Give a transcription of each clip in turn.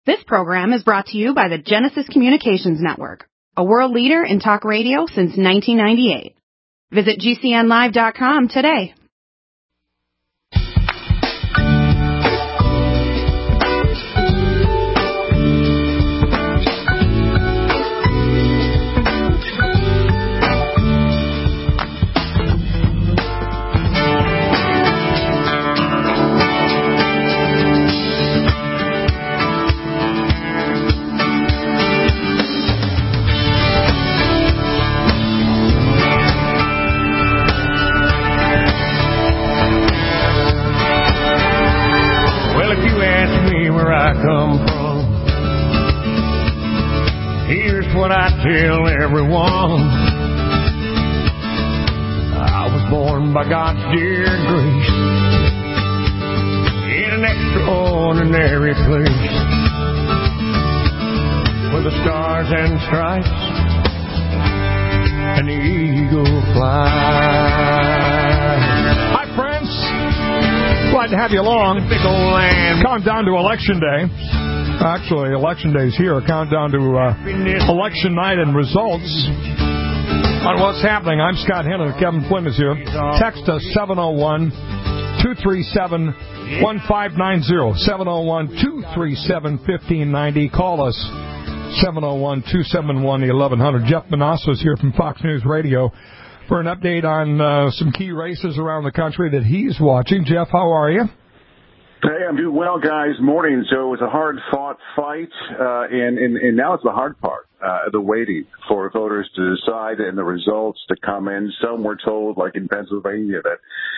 This program is brought to you by the Genesis Communications Network, a world leader in talk radio since 1998. Visit GCNlive.com today. What I tell everyone, I was born by God's dear grace in an extraordinary place where the stars and stripes and the eagle fly. Hi, friends. Glad to have you along. Countdown to Election Day. Actually, Election Day's here. Countdown to election night and results on what's happening. I'm Scott Hennon. Kevin Flynn is here. Text us 701-237-1590. 701-237-1590. Call us 701-271-1100. Jeff Manasso is here from Fox News Radio for an update on some key races around the country that he's watching. Jeff, how are you? Hey, I'm doing well, guys. Morning. So it was a hard-fought fight, and now it's the hard part, the waiting for voters to decide and the results to come in. Some were told, like in Pennsylvania, that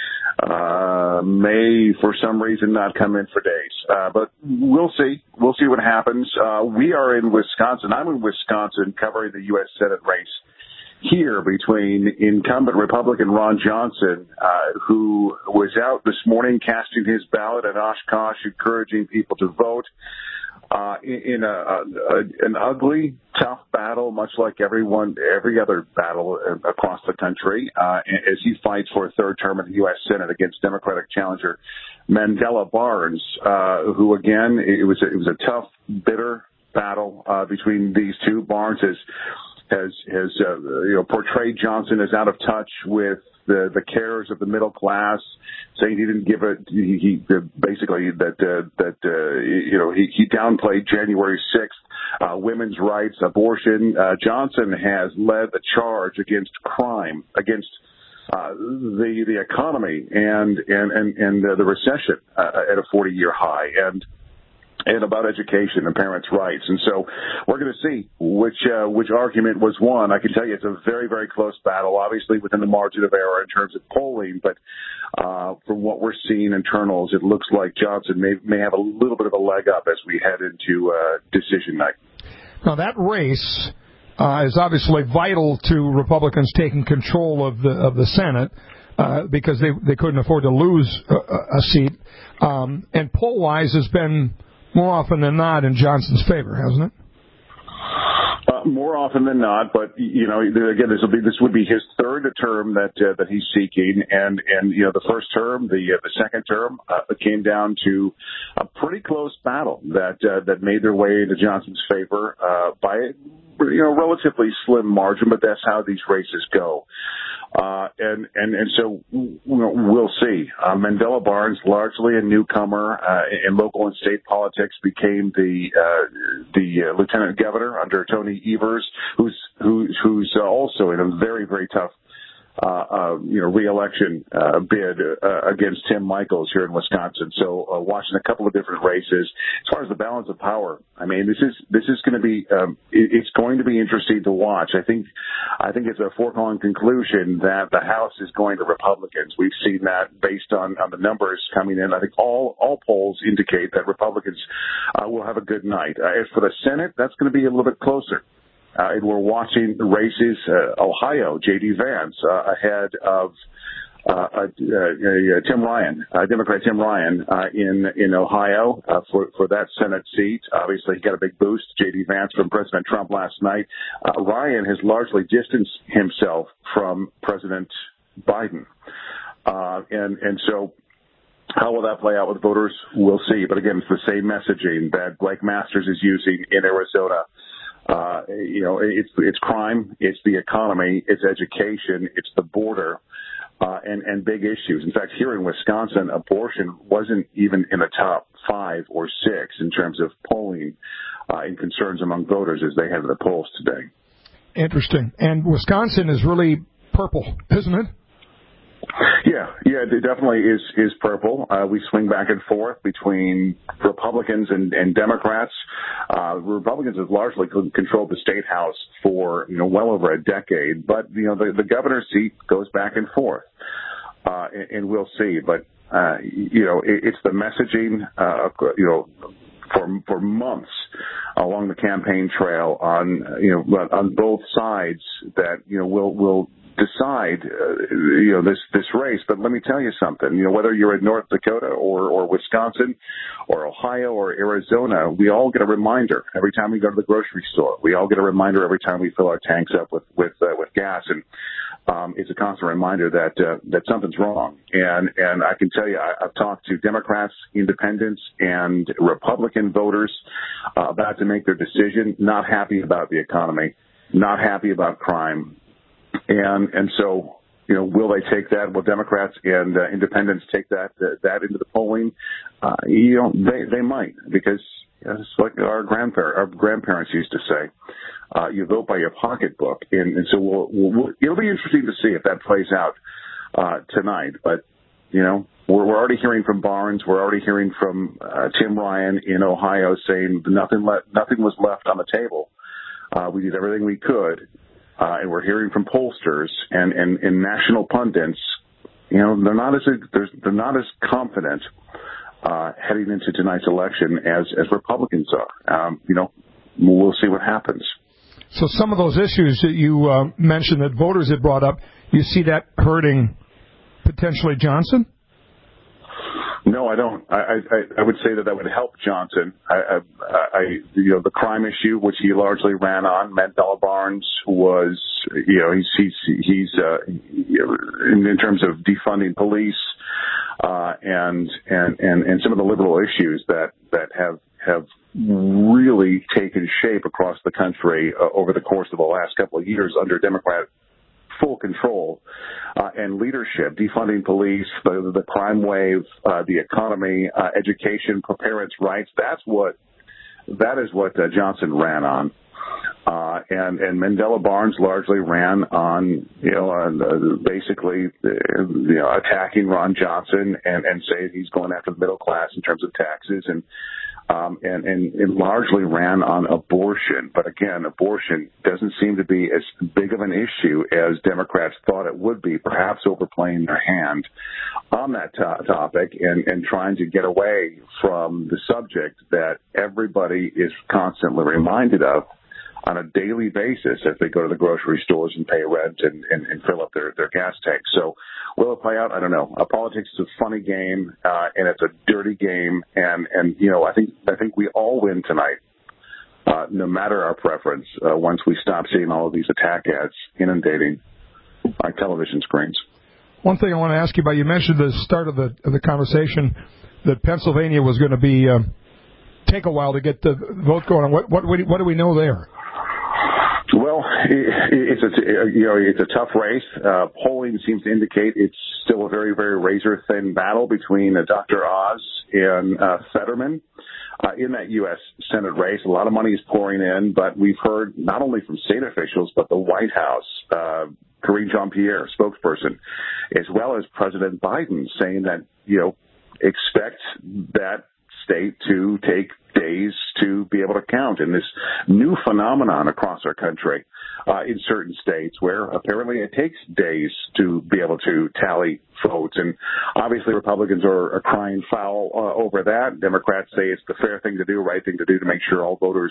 may, for some reason, not come in for days. But we'll see. We'll see what happens. We are in Wisconsin. I'm in Wisconsin covering the U.S. Senate race here between incumbent Republican Ron Johnson, who was out this morning casting his ballot at Oshkosh, encouraging people to vote in an ugly, tough battle, much like every other battle across the country, as he fights for a third term in the U.S. Senate against Democratic challenger Mandela Barnes, who again, it was a tough, bitter battle between these two. Barnes has portrayed Johnson as out of touch with the cares of the middle class, saying he didn't give it. He basically he downplayed January 6th, women's rights, abortion. Johnson has led the charge against crime, against the economy, and the recession at a 40-year high, and about education and parents' rights. And so we're going to see which argument was won. I can tell you it's a very, very close battle, obviously within the margin of error in terms of polling, but from what we're seeing in internals, it looks like Johnson may have a little bit of a leg up as we head into decision night. Now, that race is obviously vital to Republicans taking control of the Senate because they couldn't afford to lose a seat. And poll-wise has been more often than not in Johnson's favor, hasn't it? More often than not, but again, this would be his third term that he's seeking, and the first term, the second term came down to a pretty close battle that made their way into Johnson's favor by a relatively slim margin, but that's how these races go. And so we'll see. Mandela Barnes, largely a newcomer in local and state politics, became the lieutenant governor under Tony Evers, who's also in a very, very tough re-election bid against Tim Michels here in Wisconsin. So watching a couple of different races. As far as the balance of power, I mean, this is going to be it's going to be interesting to watch. I think it's a foregone conclusion that the House is going to Republicans. We've seen that based on the numbers coming in. I think all polls indicate that Republicans will have a good night. As for the Senate, that's going to be a little bit closer. And we're watching the races, Ohio, J.D. Vance ahead of Tim Ryan, Democrat Tim Ryan in Ohio for that Senate seat. Obviously, he got a big boost, J.D. Vance, from President Trump last night. Ryan has largely distanced himself from President Biden. And so How will that play out with voters? We'll see. But again, it's the same messaging that Blake Masters is using in Arizona. It's crime, it's the economy, it's education, it's the border, and big issues. In fact, here in Wisconsin, abortion wasn't even in the top 5 or 6 in terms of polling and concerns among voters as they head to the polls today. Interesting. And Wisconsin is really purple, isn't it? Yeah, it definitely is purple. We swing back and forth between Republicans and Democrats. Republicans have largely controlled the state house for well over a decade, but the governor's seat goes back and forth, and we'll see. But it's the messaging, for months along the campaign trail on both sides that will decide this race. But let me tell you something, whether you're in North Dakota or Wisconsin or Ohio or Arizona, we all get a reminder every time we go to the grocery store. We all get a reminder every time we fill our tanks up with gas, and it's a constant reminder that something's wrong. And I can tell you, I've talked to Democrats, independents, and Republican voters about to make their decision, not happy about the economy, not happy about crime. And so, will they take that? Will Democrats and independents take that into the polling? They might, because it's like our grandparents used to say, you vote by your pocketbook. And so it'll be interesting to see if that plays out tonight. But, we're already hearing from Barnes. We're already hearing from Tim Ryan in Ohio saying nothing was left on the table. We did everything we could. And we're hearing from pollsters and national pundits, they're not as confident heading into tonight's election as Republicans are. We'll see what happens. So some of those issues that you mentioned that voters had brought up, you see that hurting potentially Johnson? No, I don't. I would say that would help Johnson. The crime issue, which he largely ran on, Mandela Barnes was, he's in terms of defunding police, and some of the liberal issues that have really taken shape across the country over the course of the last couple of years under Democrat full control and leadership, defunding police, the crime wave, the economy, education, parents' rights. That is what Johnson ran on. And Mandela Barnes largely ran on, basically, attacking Ron Johnson and saying he's going after the middle class in terms of taxes, and largely ran on abortion. But again, abortion doesn't seem to be as big of an issue as Democrats thought it would be, perhaps overplaying their hand on that topic and trying to get away from the subject that everybody is constantly reminded of on a daily basis as they go to the grocery stores and pay rent and fill up their gas tanks. So will it play out? I don't know. Politics is a funny game, and it's a dirty game. And I think we all win tonight, no matter our preference, once we stop seeing all of these attack ads inundating our television screens. One thing I want to ask you about, you mentioned at the start of the conversation that Pennsylvania was going to be take a while to get the vote going. What do we know there? Well, it's a tough race. Polling seems to indicate it's still a very, very razor-thin battle between Dr. Oz and Fetterman in that U.S. Senate race. A lot of money is pouring in, but we've heard not only from state officials, but the White House, Karine Jean-Pierre, spokesperson, as well as President Biden, saying that, expect that state to take days to be able to count, in this new phenomenon across our country in certain states where apparently it takes days to be able to tally votes. And obviously Republicans are crying foul over that. Democrats say it's the fair thing to do, right thing to do to make sure all voters,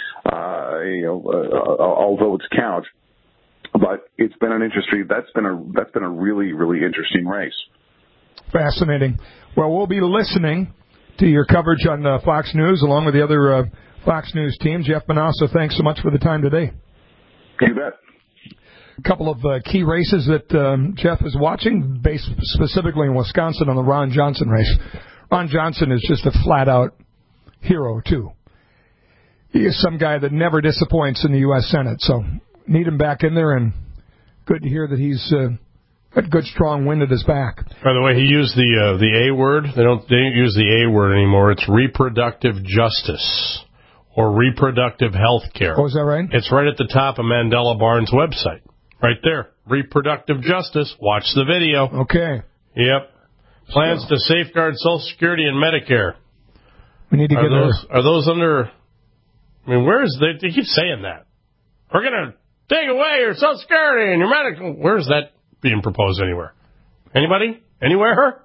all votes count. But it's been an interesting, that's been a really, really interesting race. Fascinating. Well, we'll be listening to your coverage on Fox News, along with the other Fox News team. Jeff Manasse, thanks so much for the time today. You bet. A couple of key races that Jeff is watching, based specifically in Wisconsin on the Ron Johnson race. Ron Johnson is just a flat-out hero, too. He is some guy that never disappoints in the U.S. Senate, so need him back in there, and good to hear that he's got good, strong wind at his back. By the way, he used the A word. They don't use the A word anymore. It's reproductive justice or reproductive health care. Oh, is that right? It's right at the top of Mandela Barnes' website. Right there. Reproductive justice. Watch the video. Okay. Yep. Plans to safeguard Social Security and Medicare. We need to get Are those under... I mean, where is... They keep saying that. We're going to take away your Social Security and your medical... Where is that being proposed anywhere? Anybody? Anywhere?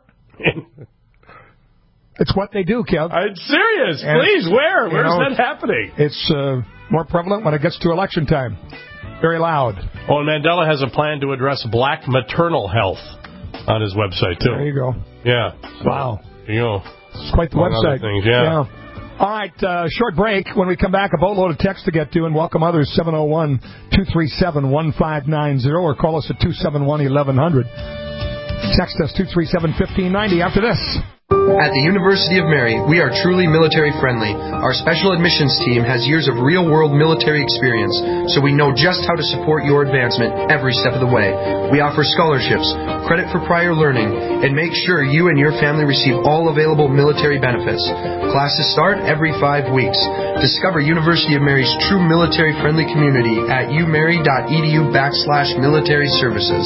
It's what they do, Kev. I'm serious. And please, where? Where's that happening? It's more prevalent when it gets to election time. Very loud. Oh, and Mandela has a plan to address black maternal health on his website, too. There you go. Yeah. Wow. You know. It's quite the website. Things, yeah. All right, short break. When we come back, a boatload of text to get to, and welcome others, 701-237-1590, or call us at 271-1100. Text us 237-1590 after this. At the University of Mary, we are truly military friendly. Our special admissions team has years of real-world military experience, so we know just how to support your advancement every step of the way. We offer scholarships, credit for prior learning, and make sure you and your family receive all available military benefits. Classes start every 5 weeks. Discover University of Mary's true military-friendly community at umary.edu/military services.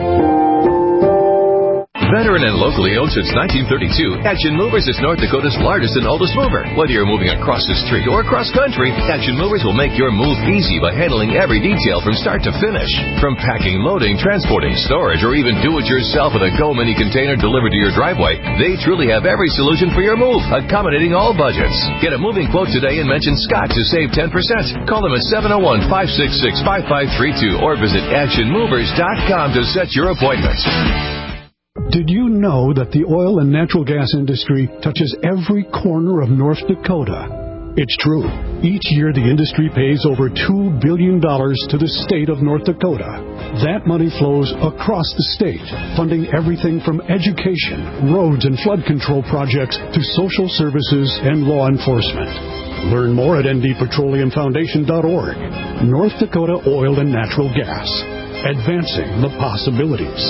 Veteran and locally owned since 1932, Action Movers is North Dakota's largest and oldest mover. Whether you're moving across the street or across country, Action Movers will make your move easy by handling every detail from start to finish. From packing, loading, transporting, storage, or even do-it-yourself with a Go Mini container delivered to your driveway, they truly have every solution for your move, accommodating all budgets. Get a moving quote today and mention Scott to save 10%. Call them at 701-566-5532 or visit actionmovers.com to set your appointment. Did you know that the oil and natural gas industry touches every corner of North Dakota? It's true. Each year, the industry pays over $2 billion to the state of North Dakota. That money flows across the state, funding everything from education, roads and flood control projects to social services and law enforcement. Learn more at ndpetroleumfoundation.org. North Dakota Oil and Natural Gas. Advancing the possibilities.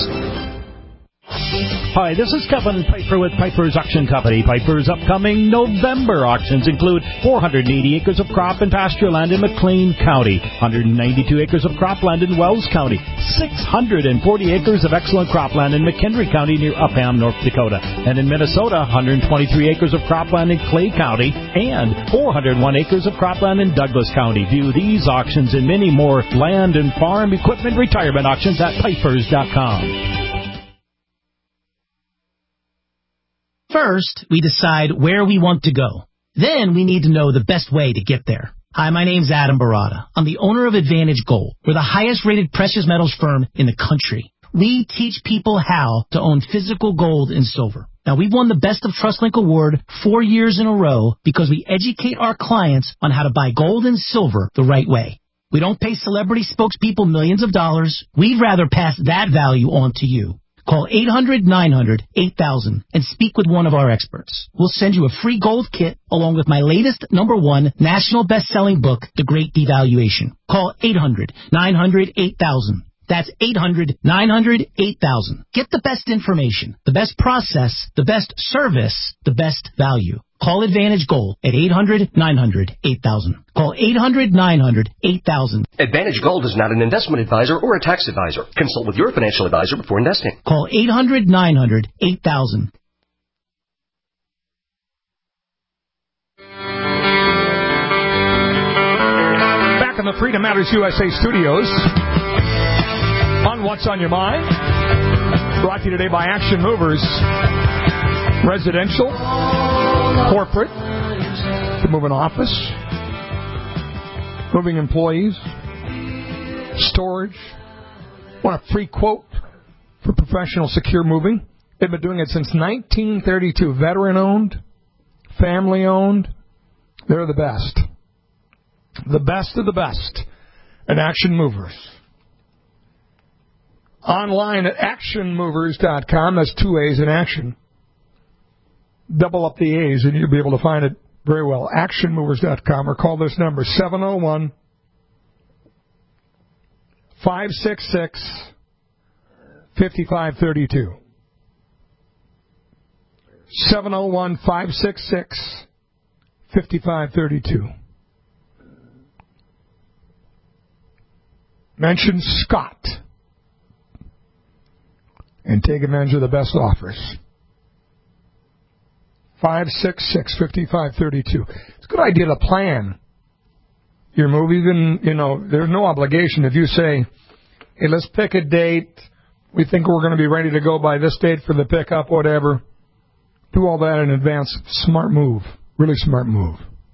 Hi, this is Kevin Piper with Piper's Auction Company. Piper's upcoming November auctions include 480 acres of crop and pasture land in McLean County, 192 acres of cropland in Wells County, 640 acres of excellent cropland in McHenry County near Upham, North Dakota, and in Minnesota, 123 acres of cropland in Clay County and 401 acres of cropland in Douglas County. View these auctions and many more land and farm equipment retirement auctions at Pipers.com. First, we decide where we want to go. Then we need to know the best way to get there. Hi, my name's Adam Barada. I'm the owner of Advantage Gold. We're the highest-rated precious metals firm in the country. We teach people how to own physical gold and silver. Now, we've won the Best of TrustLink Award 4 years in a row because we educate our clients on how to buy gold and silver the right way. We don't pay celebrity spokespeople millions of dollars. We'd rather pass that value on to you. Call 800-900-8000 and speak with one of our experts. We'll send you a free gold kit along with my latest #1 national best-selling book, The Great Devaluation. Call 800-900-8000. That's 800-900-8000. Get the best information, the best process, the best service, the best value. Call Advantage Gold at 800-900-8000. Call 800-900-8000. Advantage Gold is not an investment advisor or a tax advisor. Consult with your financial advisor before investing. Call 800-900-8000. Back in the Freedom Matters USA studios on What's on Your Mind, brought to you today by Action Movers. Residential, corporate, to move an office, moving employees, storage. Want a free quote for professional secure moving? They've been doing it since 1932. Veteran-owned, family-owned. They're the best. The best of the best at Action Movers. online at actionmovers.com. That's 2 A's in action. Double up the A's and you'll be able to find it very well. Actionmovers.com, or call this number, 701-566-5532. 701-566-5532. Mention Scott and take advantage of the best offers. 566-5532. It's a good idea to plan your move. Even, there's no obligation. If you say, hey, let's pick a date. We think we're going to be ready to go by this date for the pickup, whatever. Do all that in advance. Smart move. Really smart move.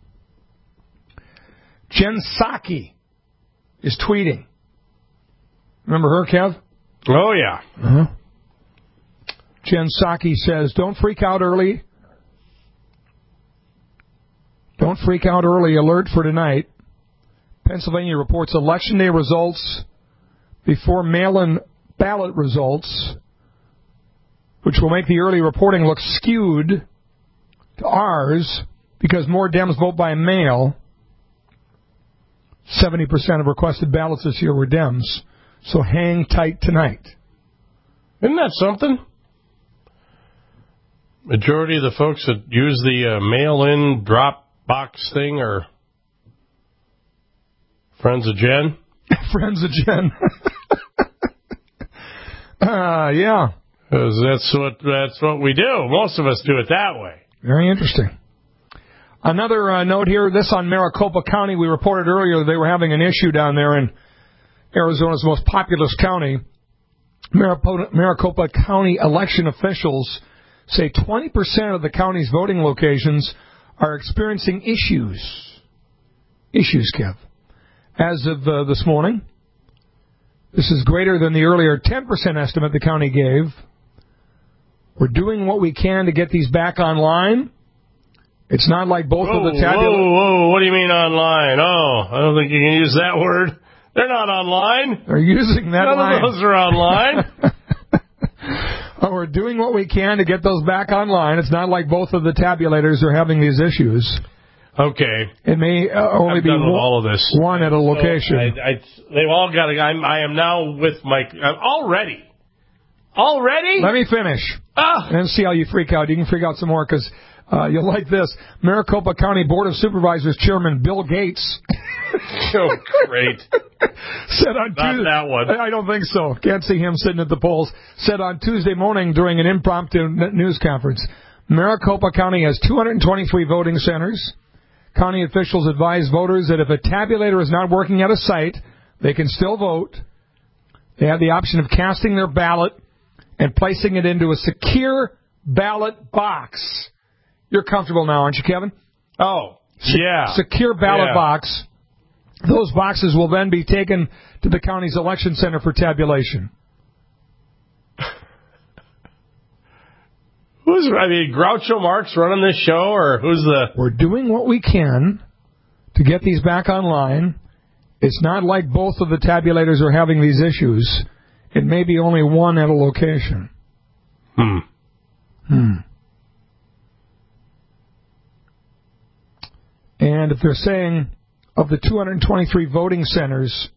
Jen Psaki is tweeting. Remember her, Kev? Oh, yeah. Uh-huh. Jen Psaki says, don't freak out early. Don't freak out early. Alert for tonight. Pennsylvania reports Election Day results before mail-in ballot results, which will make the early reporting look skewed to ours because more Dems vote by mail. 70% of requested ballots this year were Dems. So hang tight tonight. Isn't that something? Majority of the folks that use the mail-in drop box thing are friends of Jen? Friends of Jen. Yeah. That's what we do. Most of us do it that way. Very interesting. Another note here, this on Maricopa County. We reported earlier they were having an issue down there in Arizona's most populous county. Maricopa County election officials say 20% of the county's voting locations are experiencing issues. Issues, Kev. As of this morning, this is greater than the earlier 10% estimate the county gave. We're doing what we can to get these back online. It's not like both of the tabulators. Whoa, what do you mean online? Oh, I don't think you can use that word. They're not online. They're using that line. None of those are online. We're doing what we can to get those back online. It's not like both of the tabulators are having these issues. Okay. It may only be all of this. One at a location. They've all got to. I am now with Mike. Already? Let me finish. And see how you freak out. You can freak out some more because you'll like this. Maricopa County Board of Supervisors Chairman Bill Gates. Oh, great. Said on Not Tuesday, that one. I don't think so. Can't see him sitting at the polls. Said on Tuesday morning during an impromptu news conference, Maricopa County has 223 voting centers. County officials advise voters that if a tabulator is not working at a site, they can still vote. They have the option of casting their ballot and placing it into a secure ballot box. You're comfortable now, aren't you, Kevin? Oh, yeah. Secure ballot box. Those boxes will then be taken to the county's election center for tabulation. Groucho Marx running this show, or who's the... We're doing what we can to get these back online. It's not like both of the tabulators are having these issues. It may be only one at a location. And if they're saying of the 223 voting centers,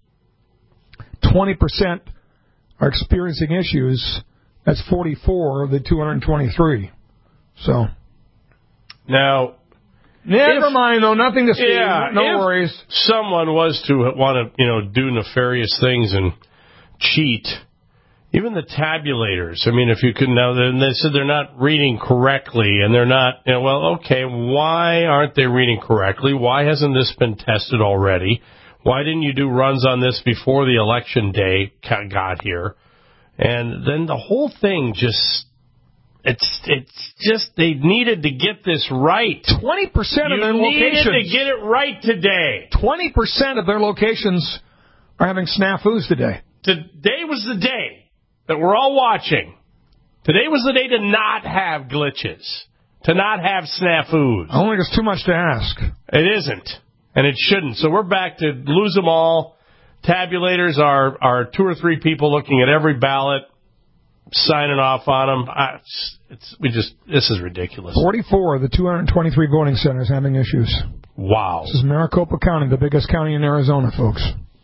20% are experiencing issues, that's 44 of the 223. So. Now. Never mind, though. Nothing to see. No worries. Someone was to want to, do nefarious things and cheat. Even the tabulators. If you could now, then they said they're not reading correctly, and they're not. Okay, why aren't they reading correctly? Why hasn't this been tested already? Why didn't you do runs on this before the election day got here? And then the whole thing it's just they needed to get this right. 20% of their locations. You needed to get it right today. 20% of their locations are having snafus today. Today was the day that we're all watching. Today was the day to not have glitches, to not have snafus. I don't think it's too much to ask. It isn't, and it shouldn't. So we're back to lose them all, tabulators are 2 or 3 people looking at every ballot, signing off on them. This is ridiculous. 44 of the 223 voting centers having issues. Wow. This is Maricopa County, the biggest county in Arizona, folks.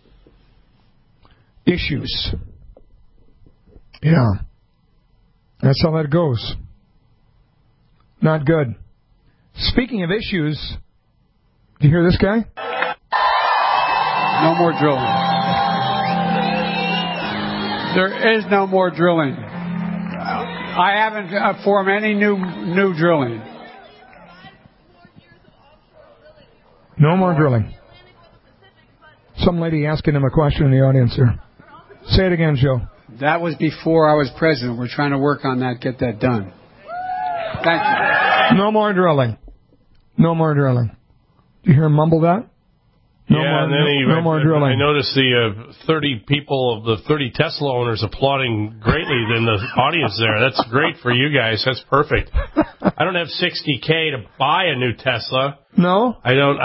Issues. Yeah. That's how that goes. Not good. Speaking of issues, do you hear this guy? No more drilling. There is no more drilling. I haven't formed any new drilling. No more drilling. Some lady asking him a question in the audience here. Say it again, Joe. That was before I was president. We're trying to work on that, get that done. Thank you. No more drilling. No more drilling. Do you hear him mumble that? No more drilling. I noticed the 30 people of the 30 Tesla owners applauding greatly in the audience there. That's great for you guys. That's perfect. I don't have $60K to buy a new Tesla. No? I don't,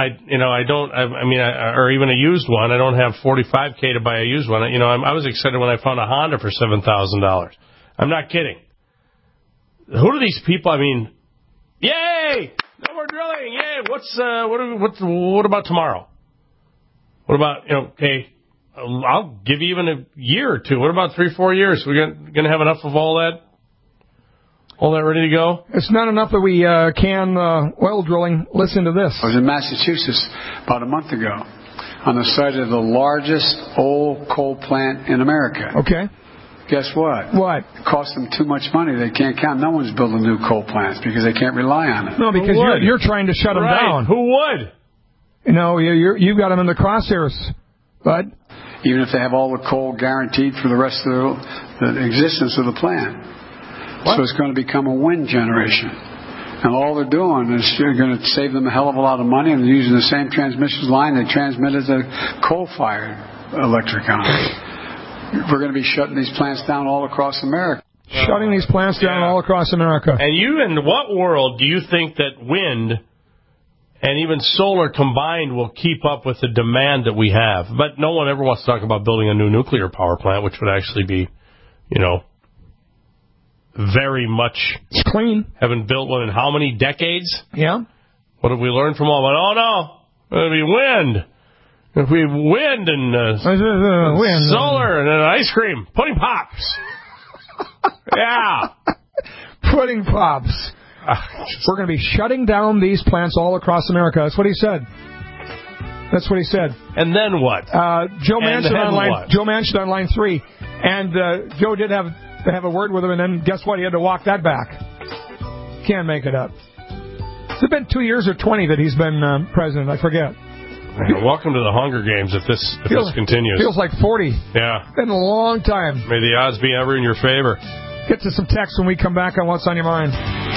or even a used one. I don't have $45K to buy a used one. I was excited when I found a Honda for $7,000. I'm not kidding. Who are these people? Yay! No more drilling. Yay! What about tomorrow? What about, okay, I'll give you even a year or two. What about 3-4 years? We're going to have enough of all that ready to go? It's not enough that we can oil drilling. Listen to this. I was in Massachusetts about a month ago on the site of the largest old coal plant in America. Okay. Guess what? What? It costs them too much money. They can't count. No one's building new coal plants because they can't rely on it. No, because you're trying to shut them down. Who would? You've got them in the crosshairs, bud. Even if they have all the coal guaranteed for the rest of the existence of the plant. What? So it's going to become a wind generation. And all they're doing is you're going to save them a hell of a lot of money, and they're using the same transmission line they transmitted the coal-fired electric on. We're going to be shutting these plants down all across America. Shutting these plants down all across America. And in what world do you think that wind and even solar combined will keep up with the demand that we have? But no one ever wants to talk about building a new nuclear power plant, which would actually be, very much... It's clean. Haven't built one in how many decades? Yeah. What have we learned from all that? It'll be wind. If we have wind and solar and then ice cream, pudding pops. Yeah. Pudding pops. We're going to be shutting down these plants all across America. That's what he said. And then what? Joe Manchin on line 3. And Joe did have a word with him, and then guess what? He had to walk that back. Can't make it up. Has it been 2 years or 20 that he's been president? I forget. Welcome to the Hunger Games if this continues. Feels like 40. Yeah. Been a long time. May the odds be ever in your favor. Get to some text when we come back on What's on Your Mind.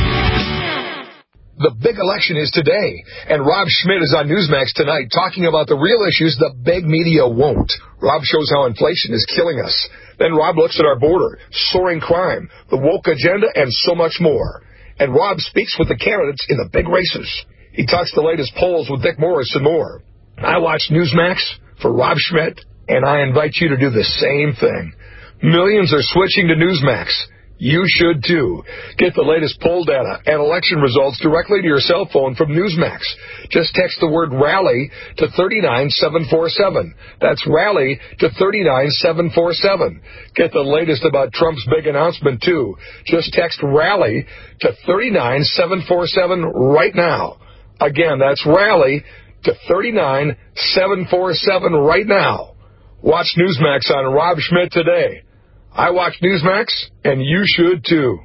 The big election is today, and Rob Schmidt is on Newsmax tonight talking about the real issues the big media won't. Rob shows how inflation is killing us. Then Rob looks at our border, soaring crime, the woke agenda, and so much more. And Rob speaks with the candidates in the big races. He talks the latest polls with Dick Morris and more. I watch Newsmax for Rob Schmidt, and I invite you to do the same thing. Millions are switching to Newsmax. You should, too. Get the latest poll data and election results directly to your cell phone from Newsmax. Just text the word RALLY to 39747. That's RALLY to 39747. Get the latest about Trump's big announcement, too. Just text RALLY to 39747 right now. Again, that's RALLY to 39747 right now. Watch Newsmax on Rob Schmidt today. I watch Newsmax, and you should too.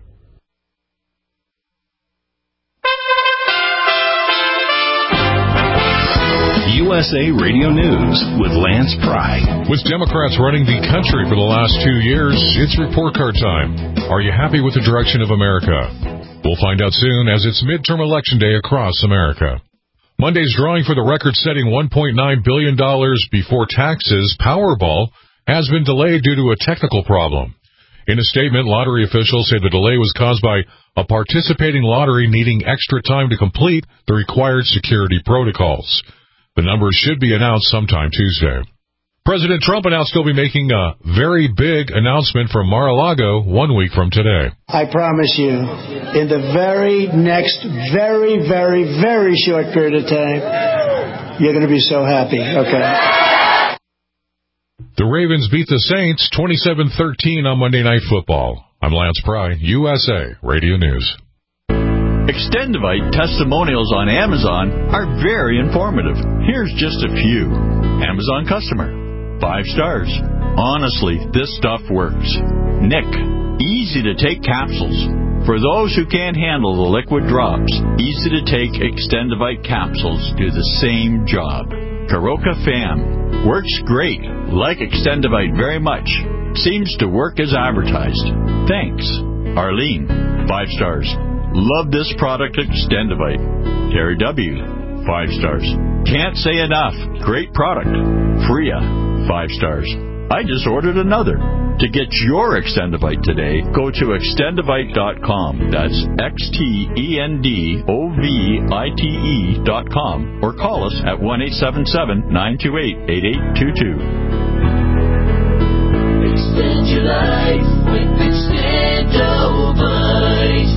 USA Radio News with Lance Pry. With Democrats running the country for the last 2 years, it's report card time. Are you happy with the direction of America? We'll find out soon as it's midterm election day across America. Monday's drawing for the record-setting $1.9 billion before taxes Powerball has been delayed due to a technical problem. In a statement, lottery officials say the delay was caused by a participating lottery needing extra time to complete the required security protocols. The numbers should be announced sometime Tuesday. President Trump announced he'll be making a very big announcement from Mar-a-Lago 1 week from today. I promise you, in the very next very, very, very short period of time, you're going to be so happy, okay? The Ravens beat the Saints 27-13 on Monday Night Football. I'm Lance Pry, USA Radio News. Extendivite testimonials on Amazon are very informative. Here's just a few. Amazon customer. 5 stars. Honestly, this stuff works. Nick. Easy to take capsules. For those who can't handle the liquid drops, easy to take Extendivite capsules do the same job. Karoka Fam. Works great. Like Extendivite very much. Seems to work as advertised. Thanks. Arlene. 5 stars. Love this product, Extendivite. Terry W. 5 stars. Can't say enough. Great product. Freya. 5 stars. I just ordered another. To get your Extendivite today, go to extendivite.com. That's XTENDOVITE.com. Or call us at 1-877-928-8822. Extend your life with Extendivite.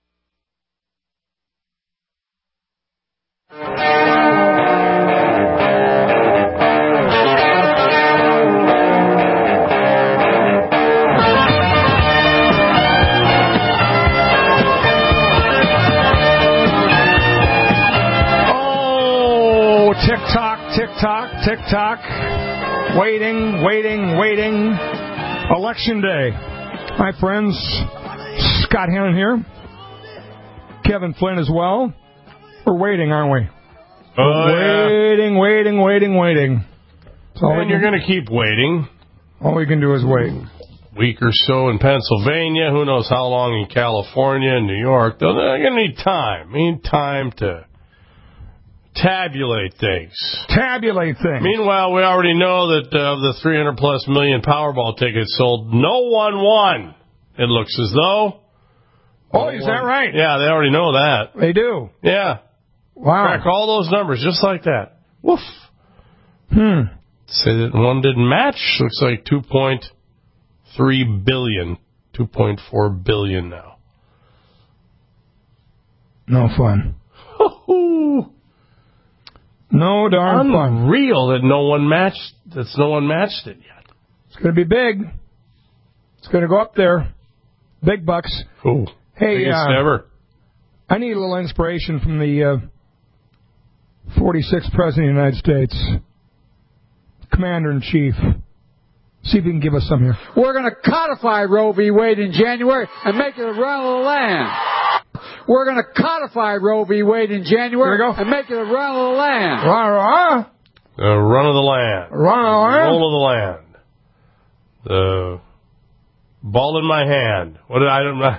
Tick-tock. Waiting. Election day. Hi, friends. Scott Hannon here. Kevin Flynn as well. We're waiting, aren't we? Waiting. And you're going to keep waiting. All we can do is wait. Week or so in Pennsylvania. Who knows how long in California and New York. They're going to need time. Time to tabulate things. Meanwhile, we already know that of the 300-plus million Powerball tickets sold, no one won. It looks as though. Oh, is that right? Yeah, they already know that. They do? Yeah. Wow. Crack all those numbers just like that. Woof. Say that one didn't match. Looks like 2.3 billion. 2.4 billion now. No fun. No darn fun. Unreal that no one matched it yet. It's going to be big. It's going to go up there. Big bucks. Ooh. Hey, biggest ever. I need a little inspiration from the 46th President of the United States, Commander-in-Chief. See if he can give us some here. We're going to codify Roe v. Wade in January and make it a run of the land. We're going to codify Roe v. Wade in January and make it a run of the land. Run of the land. Roll of the land. The ball in my hand. I don't know.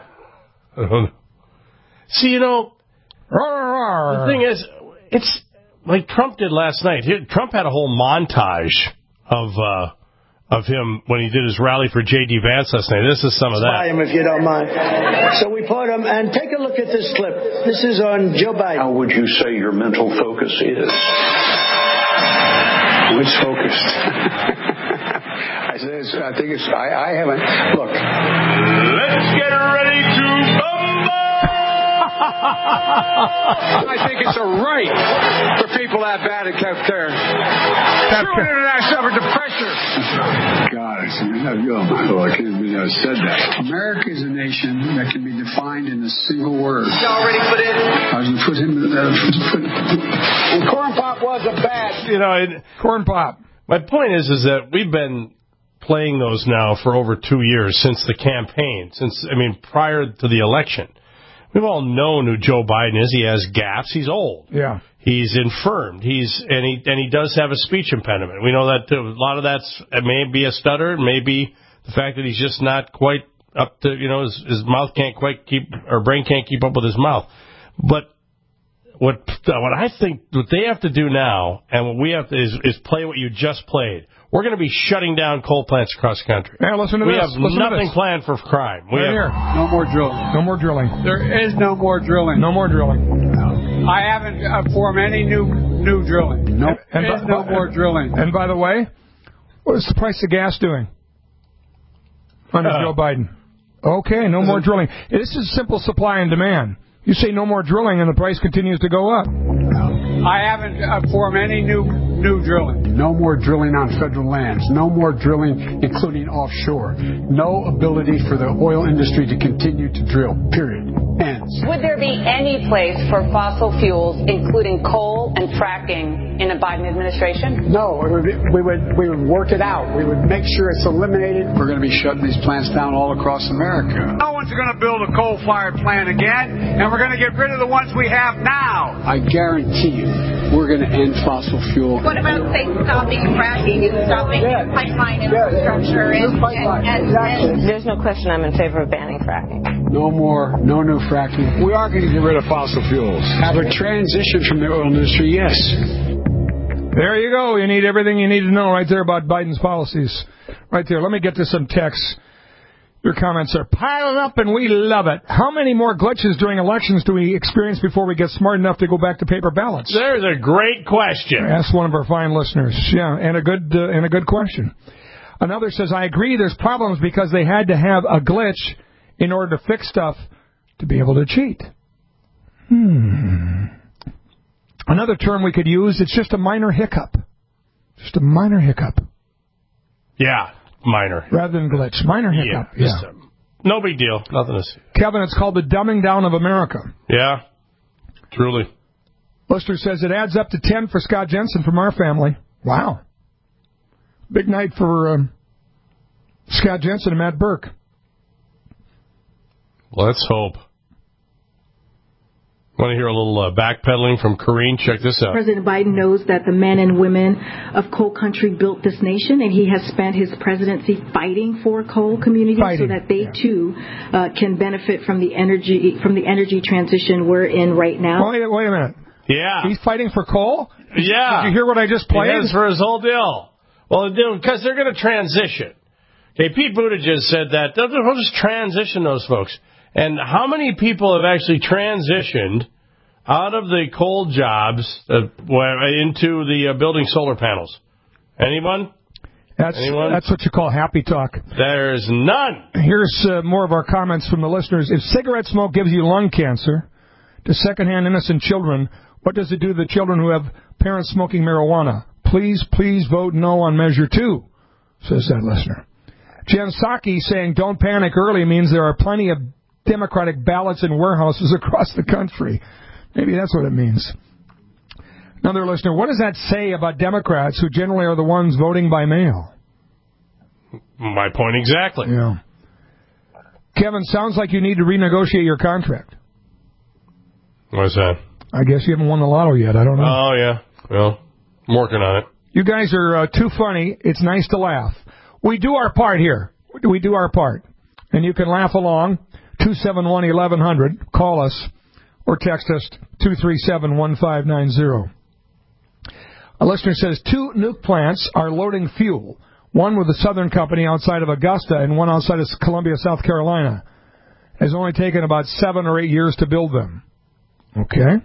See, the thing is, it's like Trump did last night. Trump had a whole montage of him when he did his rally for J.D. Vance last night. This is some of that. Him, if you don't mind. So we put him, and take a look at this clip. This is on Joe Biden. How would you say your mental focus is? Which focused? I haven't. Look. Let's get ready to I think it's a right for people to have bad health care. True international effort to pressure. God, I can't believe I said that. America is a nation that can be defined in a single word. It's already put in. I was going to put him. And Corn Pop was a bad. Corn Pop. My point is that we've been playing those now for over 2 years since the campaign, prior to the election. We've all known who Joe Biden is. He has gaffes. He's old. Yeah. He's infirmed. He does have a speech impediment. We know that too. A lot of it may be a stutter. It may be the fact that he's just not quite up to, his mouth can't quite brain can't keep up with his mouth. But what I think what they have to do now, and what we have to is play what you just played. We're going to be shutting down coal plants across the country. Yeah, listen to we this. We have nothing planned for crime. No more drilling. No more drilling. There is no more drilling. No more drilling. I haven't formed any new drilling. No more drilling. And by the way, What is the price of gas doing under Joe Biden? Okay, no more drilling. This is simple supply and demand. You say no more drilling, and the price continues to go up. I haven't formed any new drilling. No more drilling on federal lands. No more drilling, including offshore. No ability for the oil industry to continue to drill. Period. Ends. Would there be any place for fossil fuels, including coal and fracking, in a Biden administration? No, we would work it out. We would make sure it's eliminated. We're going to be shutting these plants down all across America. No one's going to build a coal-fired plant again, and we're going to get rid of the ones we have now. I guarantee you, we're going to end fossil fuel. What about, say, stopping fracking and stopping pipeline infrastructure? There's no question I'm in favor of banning fracking. No new fracking. We are going to get rid of fossil fuels. Have a transition from the oil industry, yes. There you go. You need everything you need to know right there about Biden's policies. Right there. Let me get to some texts. Your comments are piled up, and we love it. How many more glitches during elections do we experience before we get smart enough to go back to paper ballots? There's a great question. Ask one of our fine listeners. Yeah, and a good question. Another says, I agree there's problems because they had to have a glitch in order to fix stuff to be able to cheat. Another term we could use, it's just a minor hiccup. Just a minor hiccup. Yeah, minor. Rather than glitch. Minor hiccup. Yeah. No big deal. Nothing to see. Kevin, it's called the dumbing down of America. Yeah, truly. Lister says it adds up to 10 for Scott Jensen from our family. Wow. Big night for Scott Jensen and Matt Burke. Let's hope. Want to hear a little backpedaling from Corrine? Check this out. President Biden knows that the men and women of coal country built this nation, and he has spent his presidency fighting for coal communities so that they too can benefit from the energy transition we're in right now. Wait a minute. Yeah. He's fighting for coal? Yeah. Did you hear what I just played? He is for his whole deal. Well, because they're going to transition. Okay, Pete Buttigieg said that. We'll just transition those folks. And how many people have actually transitioned out of the coal jobs into the building solar panels? Anyone? Anyone? That's what you call happy talk. There's none. Here's more of our comments from the listeners. If cigarette smoke gives you lung cancer, to secondhand innocent children, what does it do to the children who have parents smoking marijuana? Please vote no on Measure 2, says that listener. Jen Psaki saying don't panic early means there are plenty of Democratic ballots in warehouses across the country. Maybe that's what it means. Another listener, what does that say about Democrats who generally are the ones voting by mail? My point exactly. Yeah. Kevin, sounds like you need to renegotiate your contract. What's that? I guess you haven't won the lotto yet. I don't know. Oh, yeah. Well, I'm working on it. You guys are too funny. It's nice to laugh. We do our part here. We do our part. And you can laugh along. 271-1100. Call us or text us 237-1590. A listener says 2 nuke plants are loading fuel. One with a Southern company outside of Augusta and one outside of Columbia, South Carolina. It has only taken about 7 or 8 years to build them. Okay.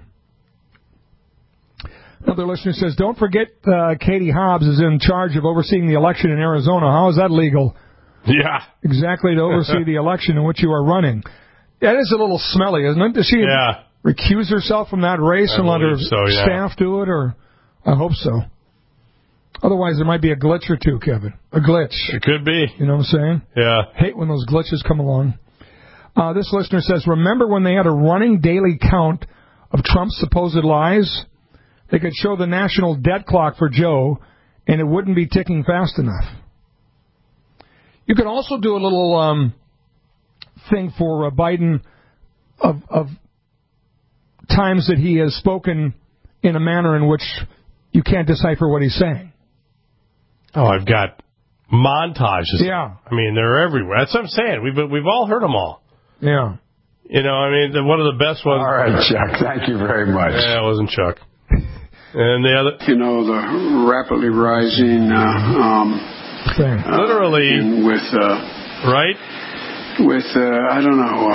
Another listener says, don't forget Katie Hobbs is in charge of overseeing the election in Arizona. How is that legal? Yeah. Exactly, to oversee the election in which you are running. That is a little smelly, isn't it? Does she recuse herself from that race and let her staff do it? Or I hope so. Otherwise, there might be a glitch or two, Kevin. A glitch. It could be. You know what I'm saying? Yeah. Hate when those glitches come along. This listener says, remember when they had a running daily count of Trump's supposed lies? They could show the national debt clock for Joe, and it wouldn't be ticking fast enough. You could also do a little thing for Biden of times that he has spoken in a manner in which you can't decipher what he's saying. Oh, I've got montages. Yeah. I mean, they're everywhere. That's what I'm saying. We've all heard them all. Yeah. You know, I mean, one of the best ones. All right, Chuck. Thank you very much. Yeah, it wasn't Chuck. And the other. You know, the rapidly rising. Literally. With. Right? With, I don't know.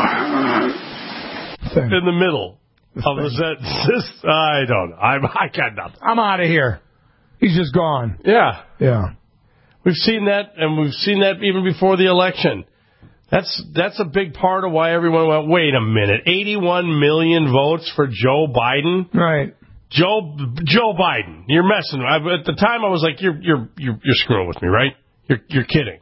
In the middle of this. I don't know. I got nothing. I'm out of here. He's just gone. Yeah. Yeah. We've seen that, and we've seen that even before the election. That's a big part of why everyone went, wait a minute, 81 million votes for Joe Biden? Right. Joe Biden, you're messing. At the time, I was like, you're screwing with me, right? You're kidding.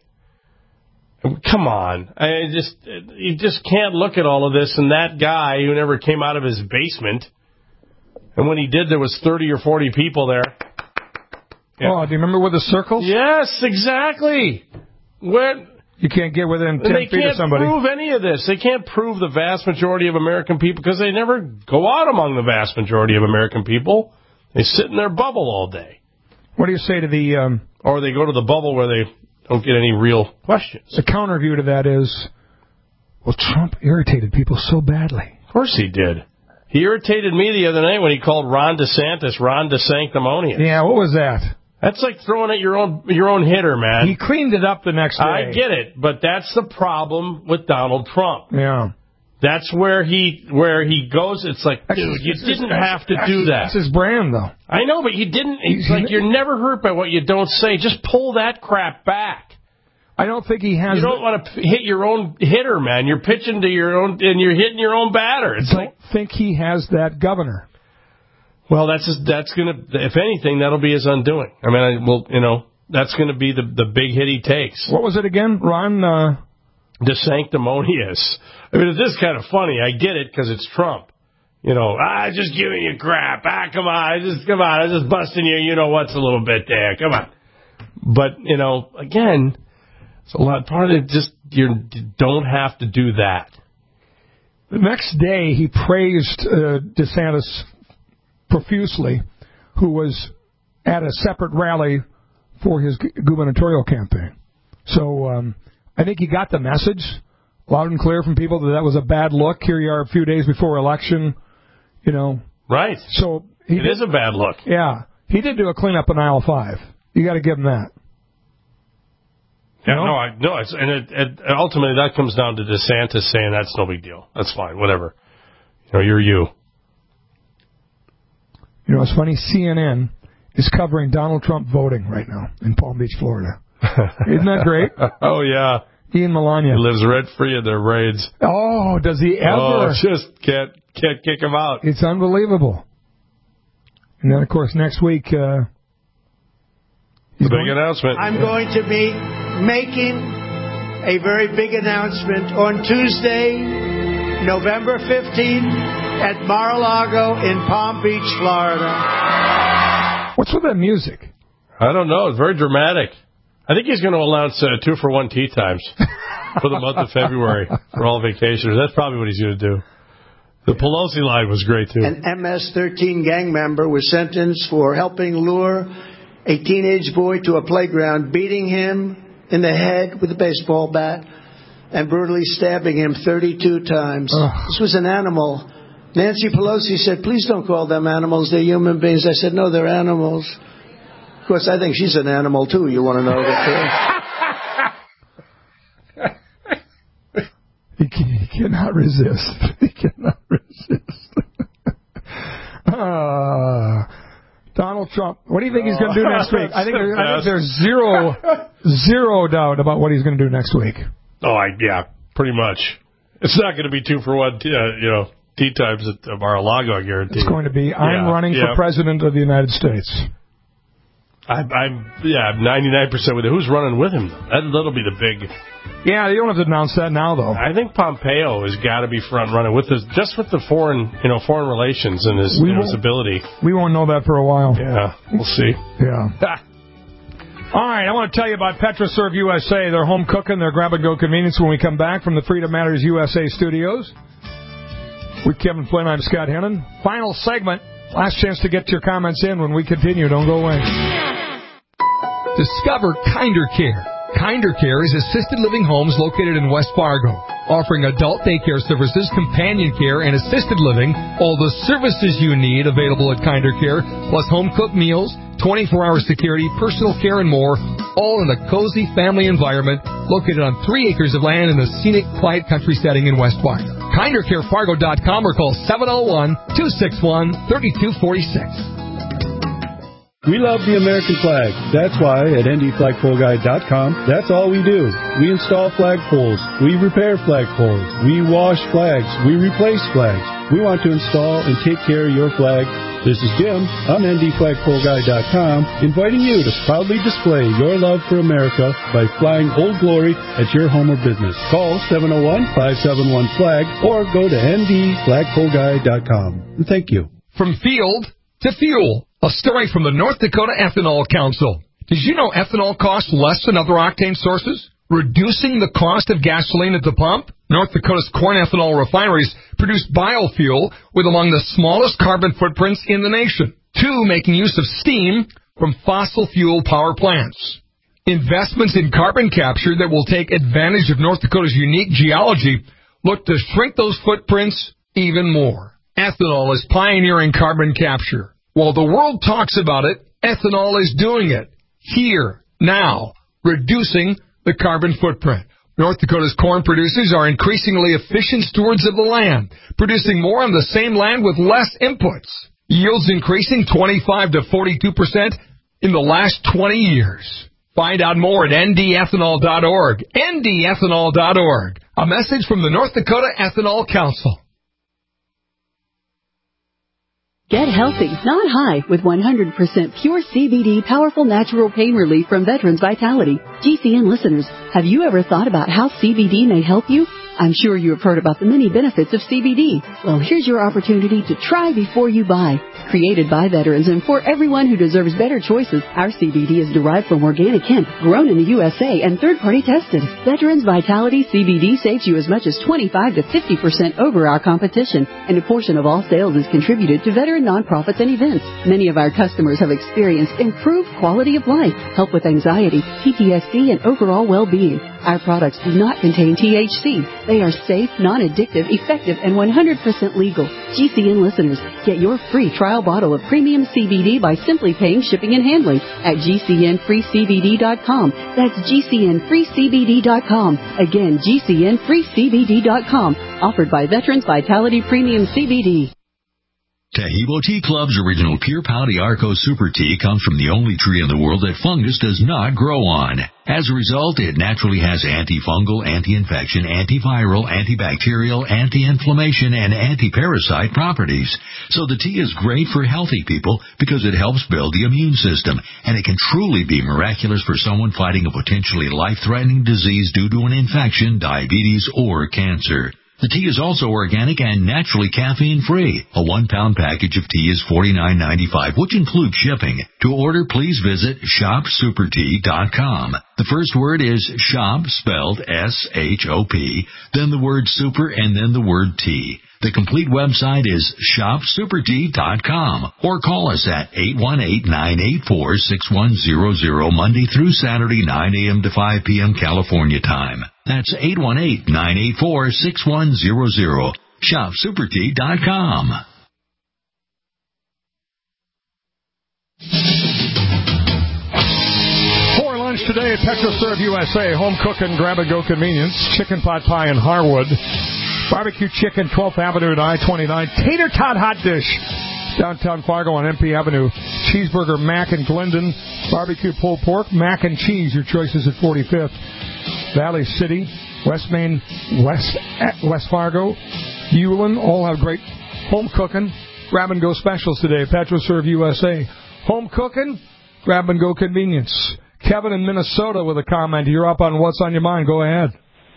Come on, you just can't look at all of this. And that guy who never came out of his basement, and when he did, there was 30 or 40 people there. Yeah. Oh, do you remember with the circles? Yes, exactly. You can't get within 10 feet of somebody. They can't prove any of this. They can't prove the vast majority of American people because they never go out among the vast majority of American people. They sit in their bubble all day. What do you say to the... Or they go to the bubble where they don't get any real questions. The counter view to that is, well, Trump irritated people so badly. Of course he did. He irritated me the other night when he called Ron DeSantis Ron DeSanctimonious. Yeah, what was that? That's like throwing at your own hitter, man. He cleaned it up the next day. I get it, but that's the problem with Donald Trump. Yeah. That's where he goes. It's like, dude, you didn't have to do that. That's his brand, though. I know, but you didn't. It's like you're never hurt by what you don't say. Just pull that crap back. I don't think he has. You don't want to hit your own hitter, man. You're pitching to your own, and you're hitting your own batter. I don't think he has that governor. Well, that's gonna. If anything, that'll be his undoing. I mean, that's gonna be the big hit he takes. What was it again, Ron? DeSanctimonious. I mean, it's just kind of funny. I get it because it's Trump. Just giving you crap. Come on, I'm just busting you. You know what's a little bit there. Come on. But again, it's a lot. Part of it just you don't have to do that. The next day, he praised DeSantis profusely, who was at a separate rally for his gubernatorial campaign. So I think he got the message loud and clear from people that was a bad look. Here you are a few days before election, Right. So it is a bad look. Yeah. He did do a cleanup in aisle 5. You got to give him that. Yeah, and ultimately that comes down to DeSantis saying that's no big deal. That's fine, whatever. You're you. It's funny, CNN is covering Donald Trump voting right now in Palm Beach, Florida. Isn't that great? Oh, yeah. He and Melania. He lives rent-free in their raids. Oh, does he ever? Oh, just can't kick him out. It's unbelievable. And then, of course, next week... the big announcement. I'm going to be making a very big announcement on Tuesday, November 15th, at Mar-a-Lago in Palm Beach, Florida. What's with that music? I don't know. It's very dramatic. I think he's going to announce 2-for-1 tea times for the month of February for all vacationers. That's probably what he's going to do. The Pelosi line was great, too. An MS-13 gang member was sentenced for helping lure a teenage boy to a playground, beating him in the head with a baseball bat and brutally stabbing him 32 times. This was an animal. Nancy Pelosi said, please don't call them animals. They're human beings. I said, no, they're animals. Of course, I think she's an animal, too. You want to know that, too? He cannot resist. He cannot resist. Donald Trump. What do you think he's going to do next week? I think there's zero doubt about what he's going to do next week. Oh, yeah, pretty much. It's not going to be 2-for-1, tea times at Mar-a-Lago, I guarantee. It's going to be, I'm running for president of the United States. I'm 99% with it. Who's running with him? That'll be the big. Yeah, you don't have to announce that now, though. I think Pompeo has got to be front running with just with the foreign relations and his ability. We won't know that for a while. Yeah, we'll see. Yeah. All right, I want to tell you about PetroServe USA. They're home cooking, their grab-and-go convenience when we come back from the Freedom Matters USA studios. With Kevin Flynn, I'm Scott Hennon. Final segment. Last chance to get your comments in when we continue. Don't go away. Discover Kinder Care. Kinder Care is assisted living homes located in West Fargo, offering adult daycare services, companion care, and assisted living. All the services you need available at Kinder Care, plus home-cooked meals, 24-hour security, personal care, and more, all in a cozy family environment located on 3 acres of land in a scenic, quiet country setting in West Fargo. KinderCareFargo.com or call 701-261-3246. We love the American flag. That's why at ndflagpoleguy.com, that's all we do. We install flagpoles. We repair flagpoles. We wash flags. We replace flags. We want to install and take care of your flag. This is Jim. I'm ndflagpoleguy.com, inviting you to proudly display your love for America by flying Old Glory at your home or business. Call 701-571-FLAG or go to ndflagpoleguy.com. Thank you. From field to fuel, a story from the North Dakota Ethanol Council. Did you know ethanol costs less than other octane sources, reducing the cost of gasoline at the pump? North Dakota's corn ethanol refineries produce biofuel with among the smallest carbon footprints in the nation, 2 making use of steam from fossil fuel power plants. Investments in carbon capture that will take advantage of North Dakota's unique geology look to shrink those footprints even more. Ethanol is pioneering carbon capture. While the world talks about it, ethanol is doing it here, now, reducing the carbon footprint. North Dakota's corn producers are increasingly efficient stewards of the land, producing more on the same land with less inputs. Yields increasing 25 to 42% in the last 20 years. Find out more at ndethanol.org. ndethanol.org. A message from the North Dakota Ethanol Council. Get healthy, not high, with 100% pure CBD powerful natural pain relief from Veterans Vitality. GCN listeners, have you ever thought about how CBD may help you? I'm sure you have heard about the many benefits of CBD. Well, here's your opportunity to try before you buy. Created by veterans and for everyone who deserves better choices, our CBD is derived from organic hemp, grown in the USA, and third-party tested. Veterans Vitality CBD saves you as much as 25 to 50% over our competition, and a portion of all sales is contributed to veteran nonprofits and events. Many of our customers have experienced improved quality of life, help with anxiety, PTSD, and overall well-being. Our products do not contain THC. They are safe, non-addictive, effective, and 100% legal. GCN listeners, get your free trial bottle of premium CBD by simply paying shipping and handling at GCNFreeCBD.com. That's GCNFreeCBD.com. Again, GCNFreeCBD.com. Offered by Veterans Vitality Premium CBD. Taheebo Tea Club's original Pure Pouty Arco Super Tea comes from the only tree in the world that fungus does not grow on. As a result, it naturally has antifungal, anti-infection, antiviral, antibacterial, anti-inflammation, and anti-parasite properties. So the tea is great for healthy people because it helps build the immune system, and it can truly be miraculous for someone fighting a potentially life-threatening disease due to an infection, diabetes, or cancer. The tea is also organic and naturally caffeine-free. A 1-pound package of tea is $49.95, which includes shipping. To order, please visit shopsupertea.com. The first word is shop, spelled S-H-O-P, then the word super, and then the word tea. The complete website is shopsupertea.com, or call us at 818-984-6100 Monday through Saturday, 9 a.m. to 5 p.m. California time. That's 818-984-6100. Shopsupertea.com. For lunch today at PetroServe USA, home cooking, grab-and-go convenience, chicken pot pie in Harwood, barbecue chicken, 12th Avenue and I-29, tater tot hot dish, downtown Fargo on MP Avenue, cheeseburger mac in Glendon, barbecue pulled pork, mac and cheese, your choices at 45th, Valley City, West Main, West Fargo, Ulen, all have great home cooking, grab-and-go specials today, PetroServe USA, home cooking, grab-and-go convenience. Kevin in Minnesota with a comment. You're up on What's on Your Mind. Go ahead.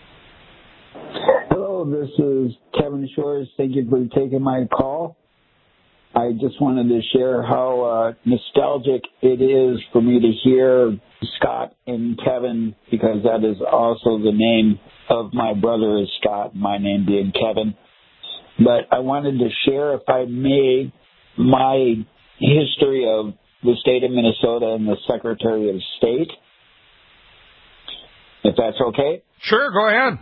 Hello, this is Kevin Shores. Thank you for taking my call. I just wanted to share how nostalgic it is for me to hear Scott and Kevin, because that is also the name of my brother is Scott, my name being Kevin. But I wanted to share, if I may, my history of the state of Minnesota and the Secretary of State, if that's okay. Sure, go ahead.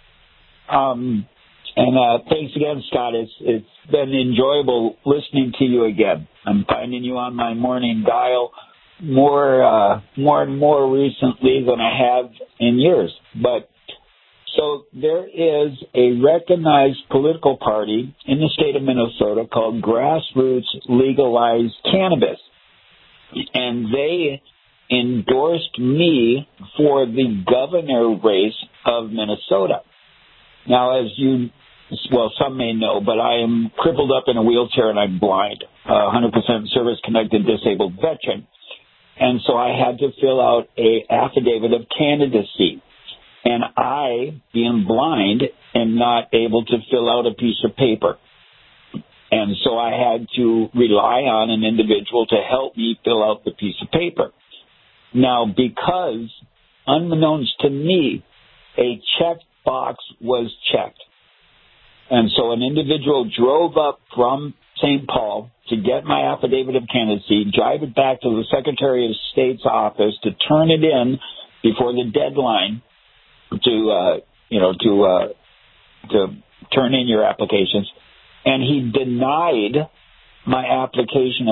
Thanks again, Scott. It's been enjoyable listening to you again. I'm finding you on my morning dial more and more recently than I have in years. But so there is a recognized political party in the state of Minnesota called Grassroots Legalized Cannabis. and they endorsed me for the governor race of Minnesota. Now, as some may know, but I am crippled up in a wheelchair and I'm blind, 100% service-connected disabled veteran. And so I had to fill out a affidavit of candidacy. And I, being blind, am not able to fill out a piece of paper. And so I had to rely on an individual to help me fill out the piece of paper. Now, because, unbeknownst to me, a check box was checked. And so an individual drove up from St. Paul to get my affidavit of candidacy, drive it back to the Secretary of State's office to turn it in before the deadline to turn in your applications. And he denied my application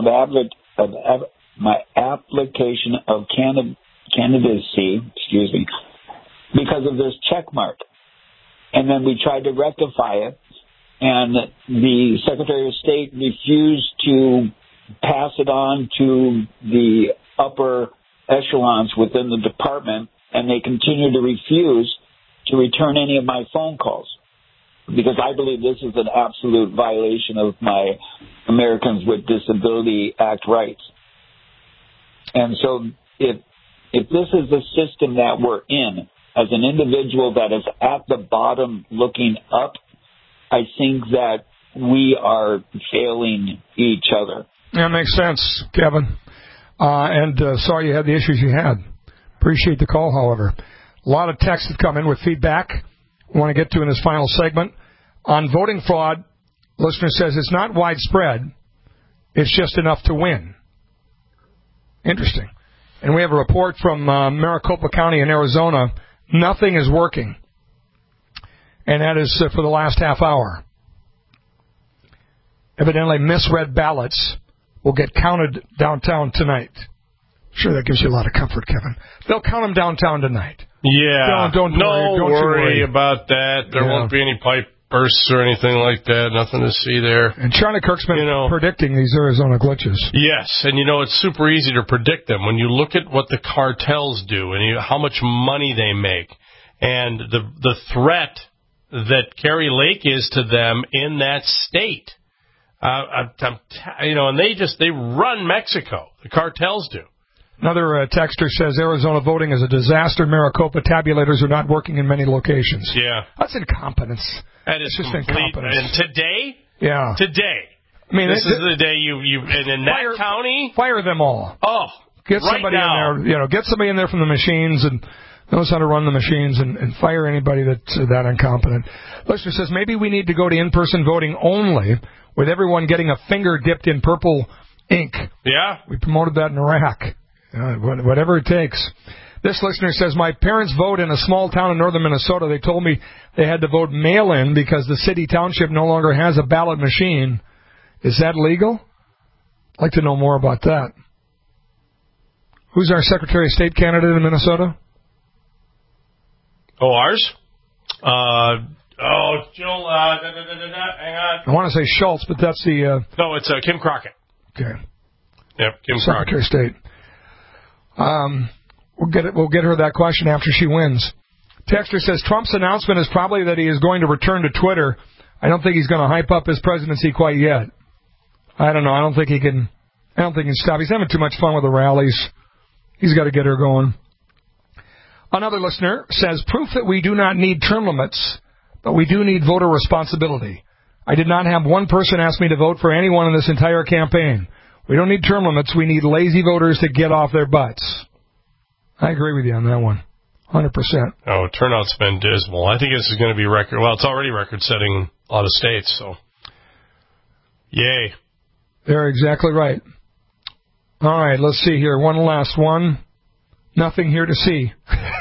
of candidacy, because of this check mark. And then we tried to rectify it, and the Secretary of State refused to pass it on to the upper echelons within the department, and they continue to refuse to return any of my phone calls, because I believe this is an absolute violation of my Americans with Disability Act rights. And so if this is the system that we're in, as an individual that is at the bottom looking up, I think that we are failing each other. That makes sense, Kevin. Sorry you had the issues you had. Appreciate the call, however. A lot of texts have come in with feedback we want to get to in this final segment. On voting fraud, listener says it's not widespread. It's just enough to win. Interesting. And we have a report from Maricopa County in Arizona. Nothing is working. And that is for the last half hour. Evidently, misread ballots will get counted downtown tonight. Sure, that gives you a lot of comfort, Kevin. They'll count them downtown tonight. Yeah. Don't worry about that. There won't be any pipe bursts or anything like that. Nothing to see there. And Charlie Kirk's been predicting these Arizona glitches. Yes, and it's super easy to predict them. When you look at what the cartels do and how much money they make and the threat that Kari Lake is to them in that state. And they run Mexico. The cartels do. Another texter says Arizona voting is a disaster. Maricopa tabulators are not working in many locations. Yeah. That's incompetence. That is just complete. Incompetence. And today? Yeah. Today. I mean, this is the day and in that county? Fire them all. Oh, get somebody in there. Get somebody in there from the machines and knows how to run the machines and fire anybody that's that incompetent. Listener says maybe we need to go to in-person voting only, with everyone getting a finger dipped in purple ink. Yeah. We promoted that in Iraq. Whatever it takes. This listener says, my parents vote in a small town in northern Minnesota. They told me they had to vote mail-in because the city township no longer has a ballot machine. Is that legal? I'd like to know more about that. Who's our Secretary of State candidate in Minnesota? Oh, ours? Jill, hang on. I want to say Schultz, but that's the... No, it's Kim Crockett. Okay. Yep, Kim Secretary of State. We'll get her that question after she wins. Texter says Trump's announcement is probably that he is going to return to Twitter. I don't think he's going to hype up his presidency quite yet. I don't know. I don't think he can stop. He's having too much fun with the rallies. He's got to get her going. Another listener says proof that we do not need term limits, but we do need voter responsibility. I did not have one person ask me to vote for anyone in this entire campaign. We don't need term limits. We need lazy voters to get off their butts. I agree with you on that one. 100%. Oh, turnout's been dismal. I think this is going to be record. Well, it's already record-setting in a lot of states, so. Yay. They're exactly right. All right, let's see here. One last one. Nothing here to see.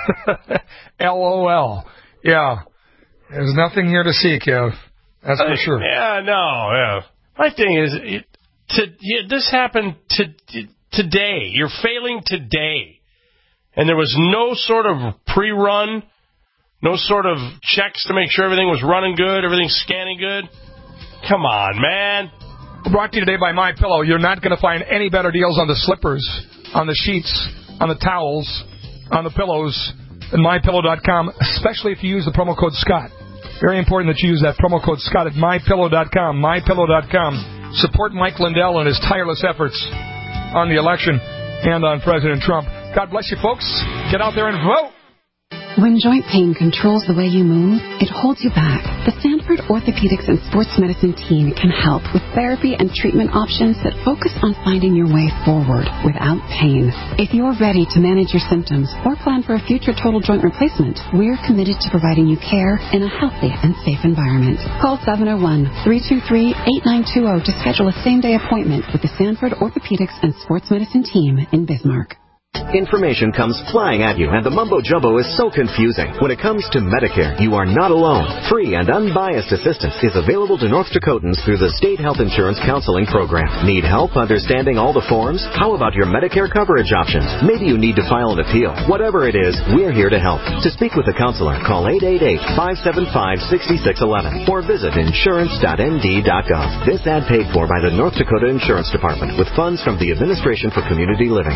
LOL. Yeah. There's nothing here to see, Kev. That's for sure. Yeah. My thing is, this happened today. You're failing today. And there was no sort of pre-run, no sort of checks to make sure everything was running good, everything's scanning good. Come on, man. Brought to you today by MyPillow. You're not going to find any better deals on the slippers, on the sheets, on the towels, on the pillows than MyPillow.com, especially if you use the promo code Scott. Very important that you use that promo code Scott at MyPillow.com. MyPillow.com. Support Mike Lindell and his tireless efforts on the election and on President Trump. God bless you, folks. Get out there and vote. When joint pain controls the way you move, it holds you back. The Sanford Orthopedics and Sports Medicine team can help with therapy and treatment options that focus on finding your way forward without pain. If you're ready to manage your symptoms or plan for a future total joint replacement, we're committed to providing you care in a healthy and safe environment. Call 701-323-8920 to schedule a same-day appointment with the Sanford Orthopedics and Sports Medicine team in Bismarck. Information comes flying at you, and the mumbo-jumbo is so confusing. When it comes to Medicare, you are not alone. Free and unbiased assistance is available to North Dakotans through the State Health Insurance Counseling Program. Need help understanding all the forms? How about your Medicare coverage options? Maybe you need to file an appeal. Whatever it is, we're here to help. To speak with a counselor, call 888-575-6611 or visit insurance.nd.gov. This ad paid for by the North Dakota Insurance Department with funds from the Administration for Community Living.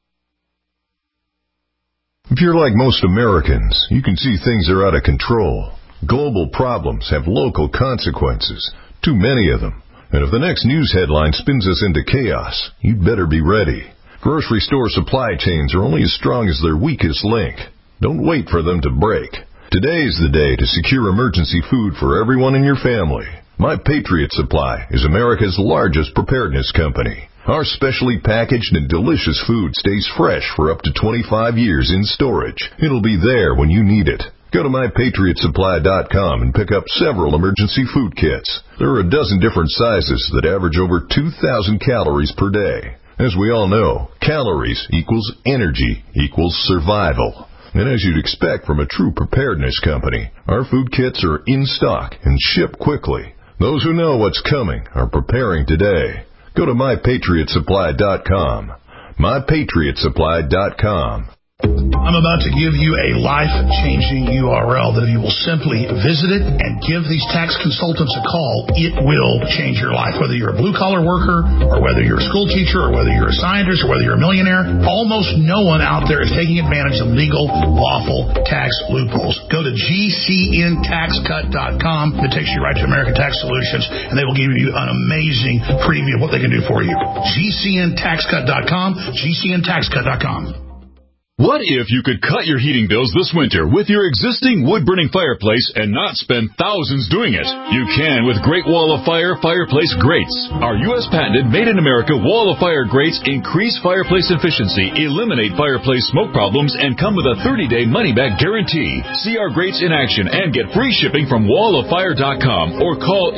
If you're like most Americans, you can see things are out of control. Global problems have local consequences, too many of them. And if the next news headline spins us into chaos, you'd better be ready. Grocery store supply chains are only as strong as their weakest link. Don't wait for them to break. Today is the day to secure emergency food for everyone in your family. My Patriot Supply is America's largest preparedness company. Our specially packaged and delicious food stays fresh for up to 25 years in storage. It'll be there when you need it. Go to MyPatriotSupply.com and pick up several emergency food kits. There are a dozen different sizes that average over 2,000 calories per day. As we all know, calories equals energy equals survival. And as you'd expect from a true preparedness company, our food kits are in stock and ship quickly. Those who know what's coming are preparing today. Go to MyPatriotSupply.com. MyPatriotSupply.com. I'm about to give you a life-changing URL that if you will simply visit it and give these tax consultants a call, it will change your life. Whether you're a blue-collar worker or whether you're a school teacher or whether you're a scientist or whether you're a millionaire, almost no one out there is taking advantage of legal, lawful tax loopholes. Go to GCNTaxCut.com. It takes you right to American Tax Solutions, and they will give you an amazing preview of what they can do for you. GCNTaxCut.com, GCNTaxCut.com. What if you could cut your heating bills this winter with your existing wood-burning fireplace and not spend thousands doing it? You can with Great Wall of Fire fireplace grates. Our U.S. patented made-in-America Wall of Fire grates increase fireplace efficiency, eliminate fireplace smoke problems, and come with a 30-day money-back guarantee. See our grates in action and get free shipping from walloffire.com or call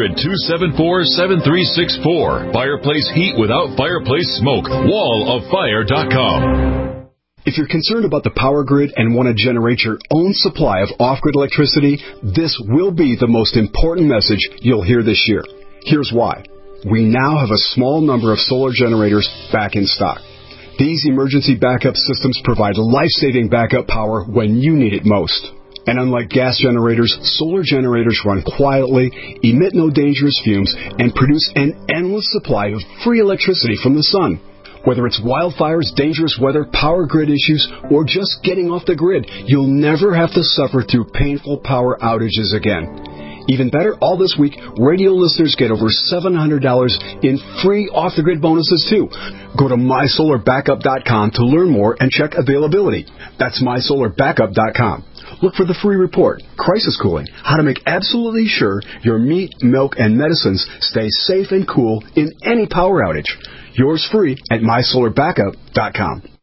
800-274-7364. Fireplace heat without fireplace smoke. walloffire.com. If you're concerned about the power grid and want to generate your own supply of off-grid electricity, this will be the most important message you'll hear this year. Here's why. We now have a small number of solar generators back in stock. These emergency backup systems provide life-saving backup power when you need it most. And unlike gas generators, solar generators run quietly, emit no dangerous fumes, and produce an endless supply of free electricity from the sun. Whether it's wildfires, dangerous weather, power grid issues, or just getting off the grid, you'll never have to suffer through painful power outages again. Even better, all this week, radio listeners get over $700 in free off-the-grid bonuses, too. Go to MySolarBackup.com to learn more and check availability. That's MySolarBackup.com. Look for the free report, Crisis Cooling, how to make absolutely sure your meat, milk, and medicines stay safe and cool in any power outage. Yours free at MySolarBackup.com.